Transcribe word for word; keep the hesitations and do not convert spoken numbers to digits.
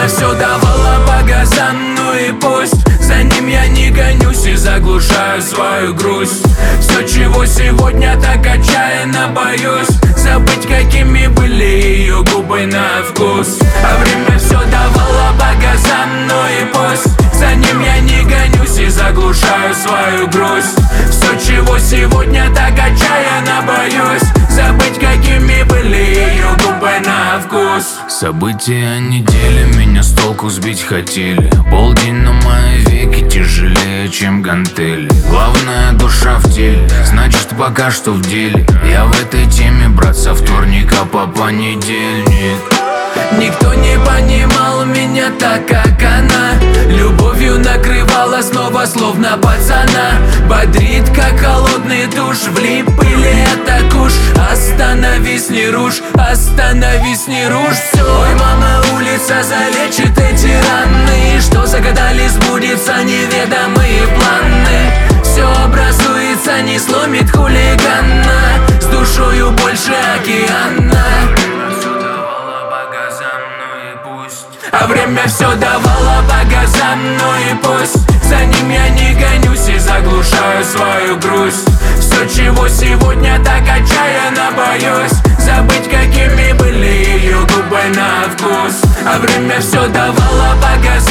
все давало по газам, ну и пусть. За ним я не гонюсь и заглушаю свою грусть. Все, чего сегодня так отчаянно боюсь, забыть, какими были ее губы на вкус. А время все давало по газам, ну и пусть. За ним я не гонюсь и заглушаю свою грусть. Все, чего сегодня так отчаянно боюсь, забыть, какими были ее губы на вкус. События недели меня с толку сбить хотели. Полдень на мои веки тяжелее, чем гантели. Главное, душа в теле, значит пока что в деле. Я в этой теме, брат, со вторника по понедельник. Никто не понимал меня так, как она. Любовью накрывала снова, словно пацана. Бодрит, как холодный душ. Влип или это куш? Остановись, не рушь, остановись, не рушь. Все, ой, мама, улица залечит эти раны. Что загадали, сбудется неведомые планы. Все образуется, не сломит хулигана. С душою больше океана. А время все давало по газам, ну и пусть. За ним я не гонюсь и заглушаю свою грусть. Все, чего сегодня так отчаянно боюсь, забыть, какими были ее губы на вкус. А время все давало по газам.